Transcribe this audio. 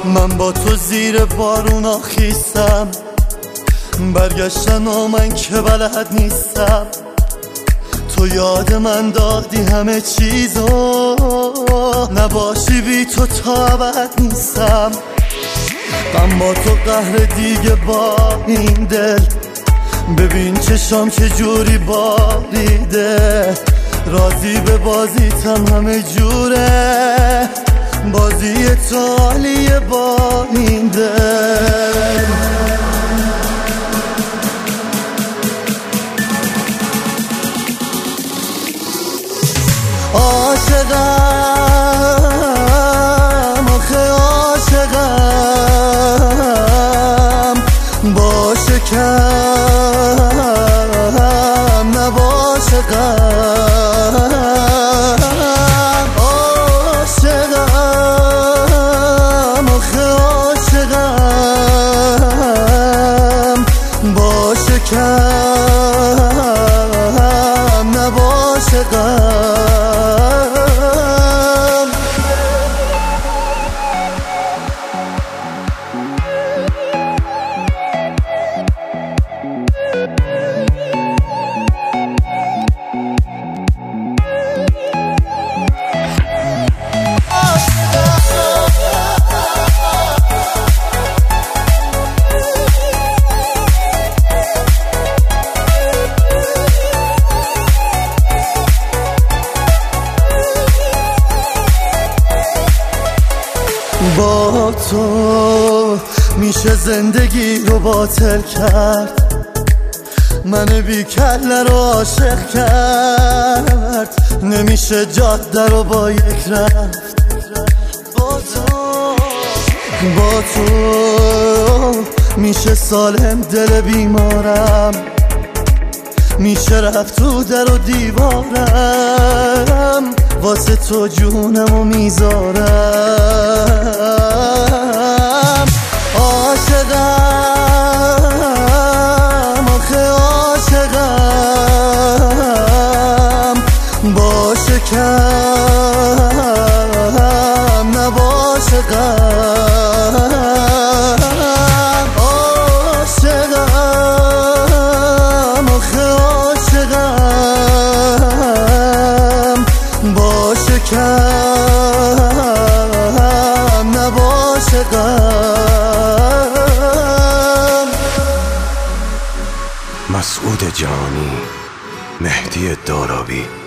من با تو زیر بارونا خیستم، برگشتن و من که بلد نیستم. تو یاد من دادی همه چیزو، نباشی بی تو تا ابد نیستم. من با تو قهر دیگه با این دل، ببین چشام چه جوری باریده. راضی به بازیتم همه جوره، بازی تو عالیه با این دل. عاشقم آخه عاشقم، باشه کم نباشه غم. عاشقم آخه عاشقم، باشه کم نباشه غم. با تو میشه زندگی رو باطل کرد، من بی کله رو عاشق کرد. نمیشه جاده رو با یک رفت، با تو میشه سالم دل بیمارم، میشه رفت تو در و دیوارم، واسه تو جونمو میذارم. عاشقم آخه عاشقم، باشه کم نباشه غم. عاشقم آخه عاشقم، باشه کم نباشه غم. مسعود جانی، مهدی دارابی.